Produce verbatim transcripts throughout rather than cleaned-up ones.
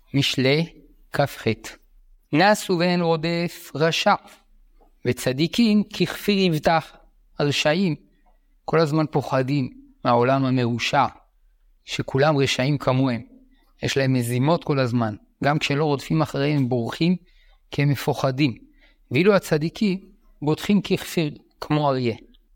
משלי כ"ח. נסו ואין רודף רשע, וצדיקים ככפיר יבטח. הרשעים כל הזמן פוחדים מהעולם המרושע, שכולם רשעים כמוהם. יש להם מזימות כל הזמן. גם כשלא רודפים אחריהם הם בורחים, כי הם מפוחדים. ואילו הצדיקים בוטחים ככפיר, כמו אריה.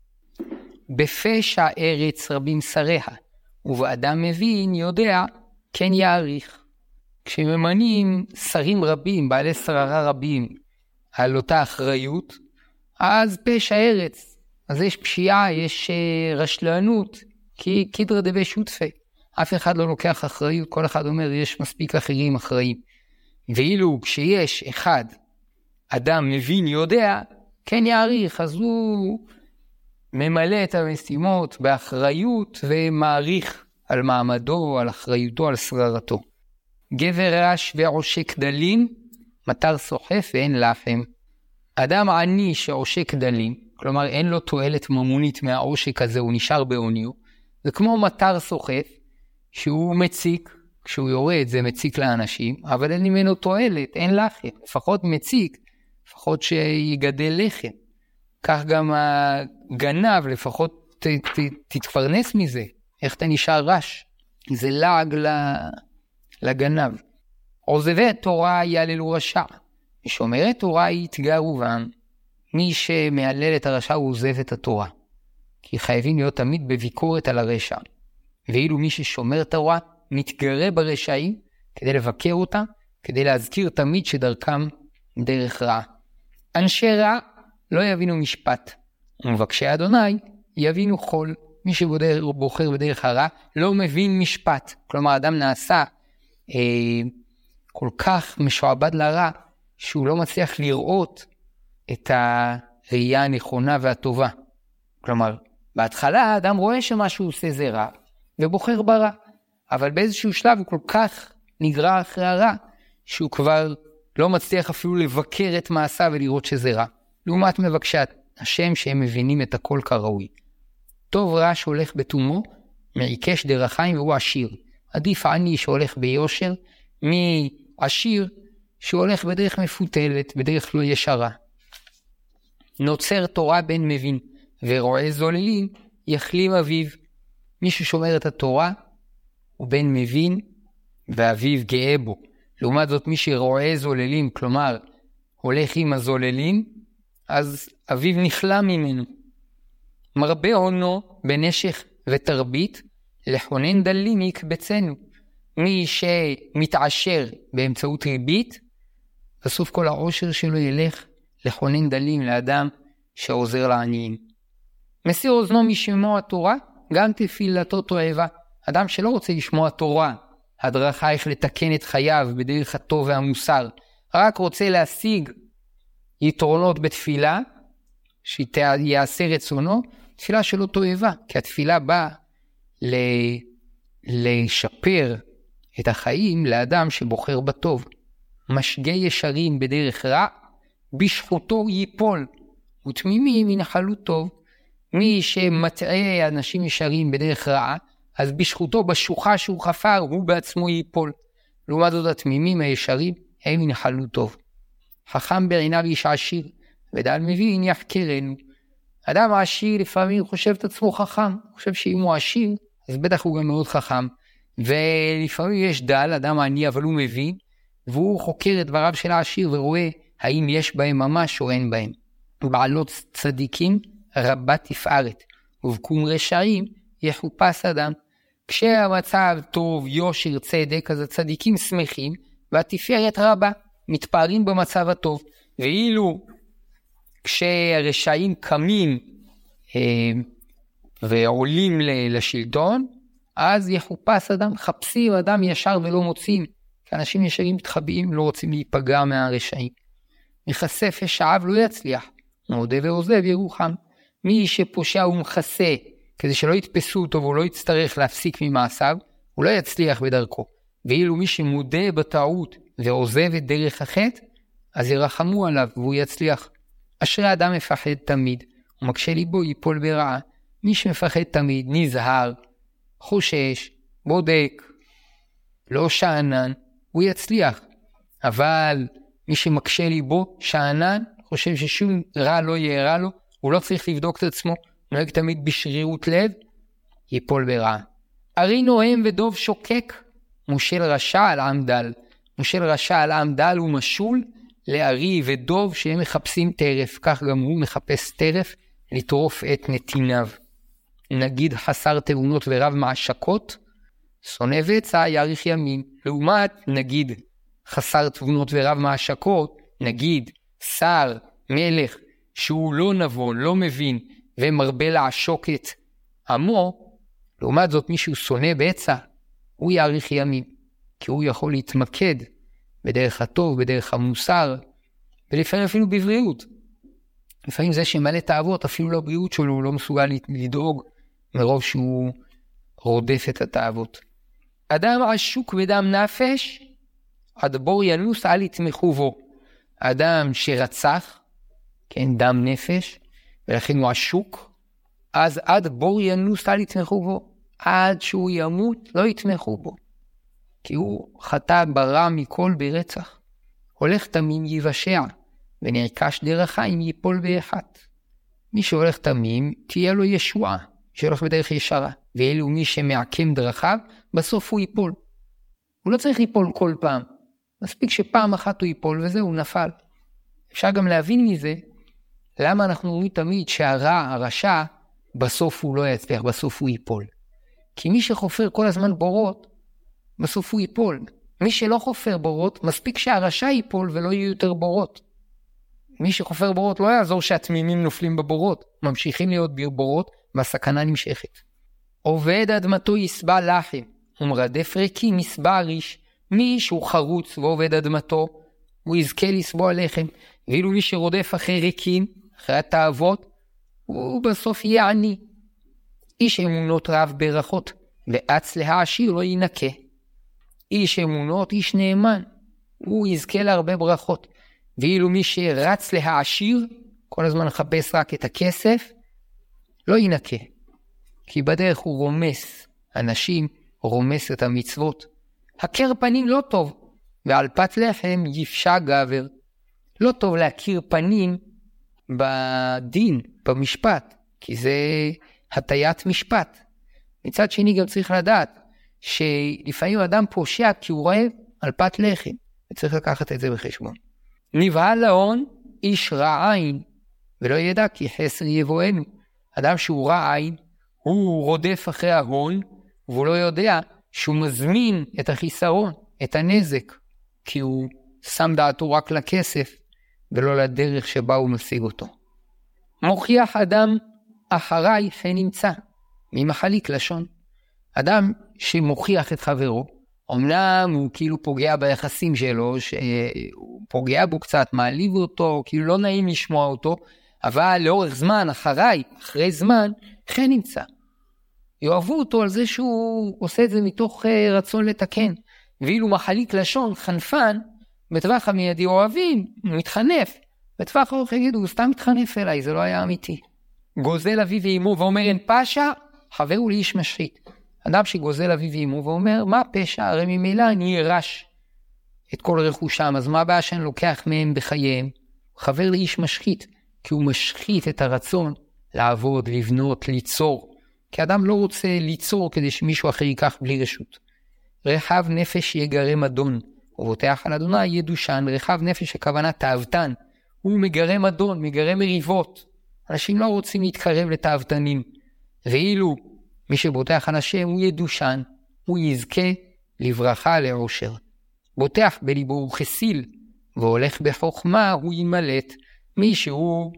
בפשע ארץ רבים שריה, ובאדם מבין יודע כן יעריך. כשממנים שרים רבים, בעלי שררה רבים, על אותה אחריות, אז פשע ארץ. אז יש פשיעה, יש רשלנות, כי קידרא דבי שותפי. אף אחד לא לוקח אחריות, כל אחד אומר יש מספיק אחרים אחראים. ואילו כשיש אחד, אדם מבין יודע, כן יעריך, אז הוא ממלא את המשימות באחריות ומעריך על מעמדו, על אחריותו, על שררתו. גבר רש ועושק דלים, מטר סוחף ואין לחם. אדם עני שעושק דלים, כלומר אין לו תועלת ממונית מהעושק הזה, הוא נשאר בעוניו, זה כמו מטר סוחף, שהוא מציק, כשהוא יורד זה מציק לאנשים, אבל אין ממנו תועלת, אין לחם, לפחות מציק, לפחות שיגדל לחם. כך גם הגנב, לפחות ת, ת, תתפרנס מזה, איך אתה נשאר רש, זה לעג לגנב. עוזבי תורה יעללו רשע, ושומרת תורה יתגרו בם. מי שמעלל את הרשע הוא עוזב את התורה, כי חייבים להיות תמיד בביקורת על הרשע. ואילו מי ששומר תורה מתגרה ברשעים כדי לבקר אותה, כדי להזכיר תמיד שדרכם דרך רע. אנשי רע לא יבינו משפט, ומבקשי אדוני יבינו חול. מי שבוחר בדרך הרע לא מבין משפט, כלומר אדם נעשה אה, כל כך משועבד לרע, שהוא לא מצליח לראות את הראייה הנכונה והטובה. כלומר, בהתחלה האדם רואה שמה שהוא עושה זה רע, ובוחר ברע. אבל באיזשהו שלב הוא כל כך נגרע אחרי הרע, שהוא כבר לא מצליח אפילו לבקר את מעשה ולראות שזה רע. לעומת מבקשי השם שהם מבינים את הכל כראוי. טוב רע שהולך בתומו, מעיקש דרחיים והוא עשיר. עדיף עני שהולך ביושר, מעשיר שהולך בדרך מפותלת, בדרך לא ישרה. נוצר תורה בן מבין, ורועה זוללים יחלים אביו. מי ששומר את התורה הוא בן מבין, ואביו גאה בו. לעומת זאת מי שרועה זוללים, כלומר הולך עם הזוללים, אז אביו נחלם ממנו. מרבה עונו בנשך ותרבית, לכונן דלים יקבצנו. מי שמתעשר באמצעות ריבית, בסוף כל העושר שלו ילך לכונן דלים לאדם שעוזר לעניים. מסיר אוזנו משמוע התורה, גם תפילתו תועבה. אדם שלא רוצה לשמוע תורה, הדרכה איך לתקן את חייו בדרך הטוב והמוסר, רק רוצה להשיג יתרונות בתפילה, שיעשה רצונו, תפילה שלו תועבה, כי התפילה באה ל- לשפר את החיים לאדם שבוחר בטוב. משגי ישרים בדרך רע, בשחוטו ייפול, ותמימים ינחלו טוב. מי שמטעה אנשים ישרים בדרך רעה, אז בשחוטו, בשוחה שהוא חפר, הוא בעצמו ייפול. לעומת זאת התמימים הישרים, הם ינחלו טוב. חכם בעיניו איש עשיר, ודל מבין יחקרנו. אדם עשיר לפעמים חושב את עצמו חכם, חושב שאם הוא עשיר, אז בטח הוא גם מאוד חכם. ולפעמים יש דל, אדם עני אבל הוא מבין, והוא חוקר את דבריו של העשיר ורואה האם יש בהם ממש או אין בהם. בעלות צדיקים רבה תפארת, ובקום רשעים יחופש אדם. כשהמצב טוב, יושר, צדק, אז הצדיקים שמחים, והתפארת רבה, מתפארים במצב הטוב. ואילו כשהרשעים קמים אה, ועולים לשלטון, אז יחופש אדם, חפשים אדם ישר ולא מוצאים, כי אנשים ישרים מתחבאים, לא רוצים להיפגע מהרשעים. מחשף ישעב לא יצליח, מודה ועוזב ירוחם. מי שפושע ומחסה, כדי שלא יתפסו אותו והוא לא יצטרך להפסיק ממעשיו, הוא לא יצליח בדרכו. ואילו מי שמודה בטעות ועוזב את דרך החטא, אז ירחמו עליו והוא יצליח. אשרי אדם מפחד תמיד, ומקשה ליבו ייפול ברעה. מי שמפחד תמיד נזהר, חושש, בודק, לא שאנן, הוא יצליח. אבל מי שמקשה ליבו, שאנן, חושב ששום רע לא יהיה רע לו, הוא לא צריך לבדוק את עצמו, נוהג תמיד בשרירות לב, ייפול ברע. ארי נוהם ודוב שוקק, מושל רשע על עם דל. מושל רשע על עם דל הוא משול לארי ודוב שהם מחפשים טרף, כך גם הוא מחפש טרף לטרוף את נתיניו. נגיד חסר תבונות ורב מעשקות, שונא ועצה יאריך ימים. לעומת נגיד חסר תבונות ורב מעשקות, נגיד שר, מלך, שהוא לא נבון, לא מבין, ומרבה לעשוק את עמו, לעומת זאת מישהו שונא בעצה, הוא יאריך ימים, כי הוא יכול להתמקד בדרך הטוב, בדרך המוסר, ולפעמים אפילו בבריאות. לפעמים זה שמלא תאוות, אפילו לבריאות שלו, הוא לא מסוגל לדאוג, מרוב שהוא רודף את התאוות. אדם עשוק בדם נפש, עד בור ינוס אל יתמכו בו. אדם שרצח, כן, דם נפש, ולכן הוא עשוק, אז עד בור ינוס אל יתמכו בו. עד שהוא ימות לא יתמכו בו. כי הוא חטא ברע מכל ברצח. הולך תמים יבשע, ונרכש דרכה אם ייפול באחת. מי שהולך תמים, תהיה לו ישועה, שהולך בדרך ישרה. ואלו מי שמעקם דרכיו, בסוף הוא ייפול. הוא לא צריך ליפול כל פעם. מספיק שפעם אחת הוא ייפול וזהו, הוא נפל. אפשר גם להבין מזה, למה אנחנו אומרים תמיד שהרע, הרשע, בסוף הוא לא יצליח, בסוף הוא ייפול. כי מי שחופר כל הזמן בורות, בסוף הוא ייפול. מי שלא חופר בורות, מספיק שהרשע ייפול ולא יהיו יותר בורות. מי שחופר בורות לא יעזור שהתמימים נופלים בבורות, ממשיכים להיות בורות והסכנה נמשכת. עובד אדמתו יסבע לחם, ומרדף ריקים יסבע ריש. מי שהוא חרוץ ועובד אדמתו, הוא יזכה לסבוע לחם. ואילו מי שרודף אחרי ריקים, אחרי התאוות, הוא בסוף יהיה עני. איש אמונות רב ברכות, ואץ להעשיר לא ינקה. איש אמונות, איש נאמן, הוא יזכה להרבה ברכות. ואילו מי שרץ להעשיר, כל הזמן מחפש רק את הכסף, לא ינקה. כי בדרך הוא רומס אנשים, רומס את המצוות. הכר פנים לא טוב, ועל פת לחם יפשע גבר. לא טוב להכיר פנים בדין, במשפט, כי זה הטיית משפט. מצד שני גם צריך לדעת, שלפעמים אדם פושע כי הוא רעב על פת לחם, וצריך לקחת את זה בחשבון. נבהל להון איש רע עין, ולא ידע כי חסר יבואנו. אדם שהוא רע עין, הוא רודף אחרי ההון, והוא לא יודע שהוא מזמין את החיסרון, את הנזק, כי הוא שם דעתו רק לכסף, ולא לדרך שבה הוא משיג אותו. מוכיח אדם אחריי שנמצא, ממחליק לשון. אדם שמוכיח את חברו, אמנם הוא כאילו פוגע ביחסים שלו, שהוא פוגע בו קצת, מעליב אותו, כאילו לא נעים לשמוע אותו, אבל לאורך זמן, אחריי, אחרי זמן, כן נמצא. יאהבו אותו על זה שהוא עושה את זה מתוך רצון לתקן. ואילו מחליק לשון, חנפן, בטווח המיידי אוהבים, הוא מתחנף. בטווח הארוך יגידו, הוא סתם מתחנף אליי, זה לא היה אמיתי. גוזל אביו ואימו ואומר אין פשע, חבר הוא לאיש משחית. אדם שגוזל אביו ואימו ואומר, מה פשע? הרי ממילא אני ירש את כל רכושם, אז מה הבעיה שאני לוקח מהם בחייהם? חבר לאיש משחית, כי הוא משחית את הרצון לעבוד, לבנות, ליצור. כי אדם לא רוצה ליצור כדי שמישהו אחר ייקח בלי רשות. רחב נפש יגרם אדון, ובוטח על אדוני ידושן. רחב נפש הכוונה תאוותן, הוא מגרם אדון, מגרם מריבות. אנשים לא רוצים להתקרב לתאוותנים. ואילו מי שבוטח על השם הוא ידושן, הוא יזכה לברכה לעושר. בוטח בליבו הוא חסיל, והולך בחוכמה הוא ימלט. מי שהוא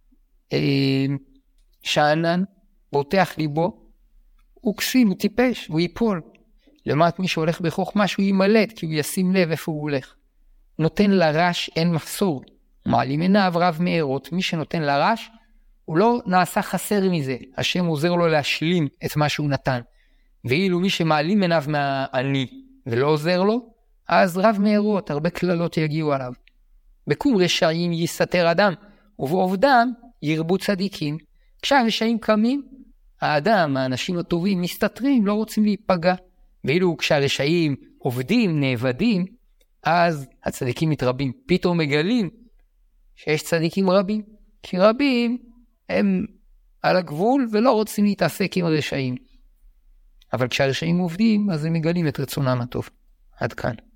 אה, שענן, בוטח ליבו, הוא כסיל, הוא טיפש, הוא ייפול. לעומת מי שהולך בחוכמה שהוא ימלט, כי הוא ישים לב איפה הוא הולך. נותן לרש אין מחסור, מעלים עיניו רב מארות. מי שנותן לרש, הוא לא נעשה חסר מזה, השם עוזר לו להשלים את מה שהוא נתן. ואילו מי שמעלים עיניו מהעני ולא עוזר לו, אז רב מארות, הרבה כללות יגיעו עליו. בקום רשעים יסתר אדם, ובעובדם ירבו צדיקים. כשהרשעים קמים, האדם, האנשים הטובים מסתתרים, לא רוצים להיפגע. ואילו כשהרשעים עובדים, נאבדים, אז הצדיקים מתרבים, פתאום מגלים שיש צדיקים רבים, כי רבים הם על הגבול ולא רוצים להתעסק עם הרשעים. אבל כשהרשעים עובדים, אז הם מגלים את רצונם הטוב. עד כאן.